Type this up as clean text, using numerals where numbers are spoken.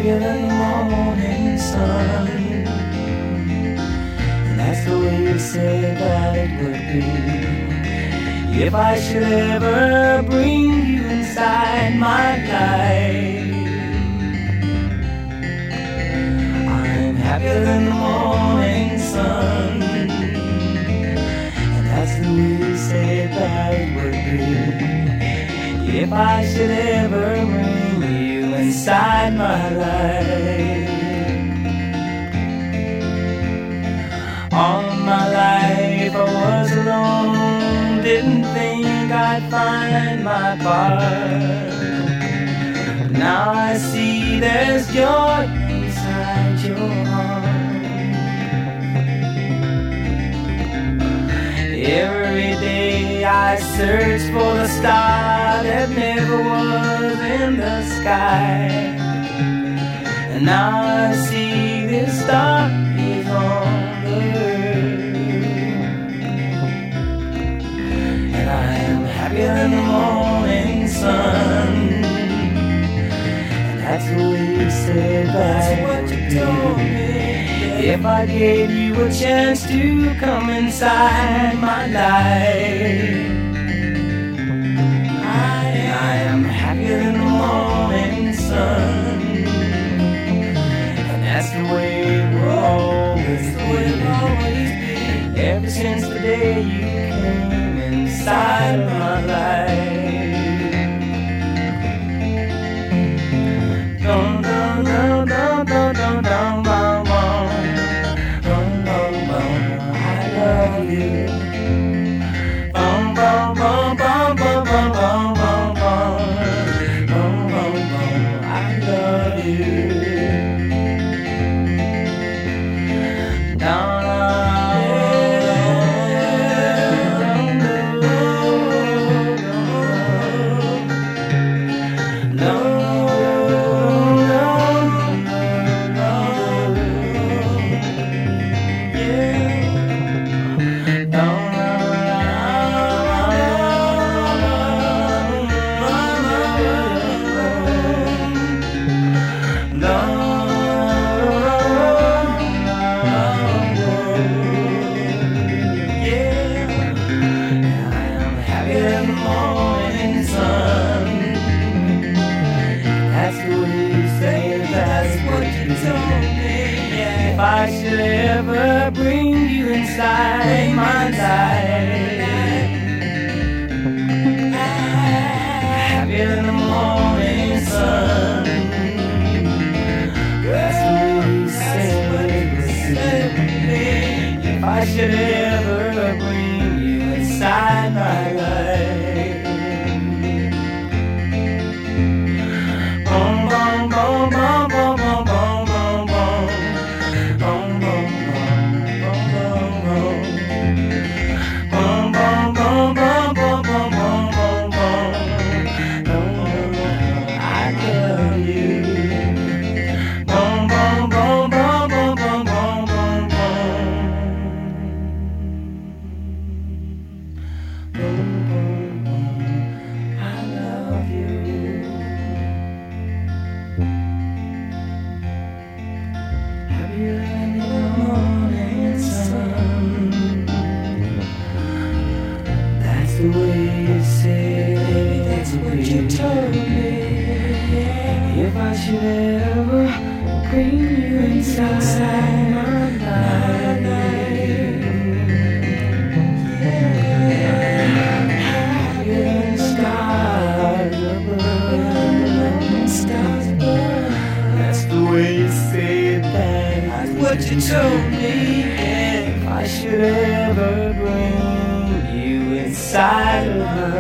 happier than the morning sun. And that's the way you said that it would be. If I should ever bring you inside my life, I'm happier than the morning sun. And that's the way you said that it would be. If I should ever bring you inside my life. All my life I was alone, didn't think I'd find my part. Now I see there's joy inside your heart. Every day I search for the star that never was in the sky. And now I see this star is on the earth. And I am happier than the morning sun. And that's what you said, that's what you told me. If I gave you a chance to come inside my life, I am happier than the morning sun. And that's the way it will always be. Ever since the day you came inside of my life. Dum dum dum dum dum dum dum dum dum dum. I love you. Bum bum bum bum bum bum bum bum bum bum bum. I love you. Down. If I should ever bring you inside my life, happier than the morning sun. That's the way you said it. If I should ever bring you inside my life. Boom, boom, boom, boom, boom, boom, boom. The way you said, baby, that's what you told me. If I should ever bring you inside my life, happier stars above, stars above. That's the way you said that. That's what you told me. If I should ever bring inside of her.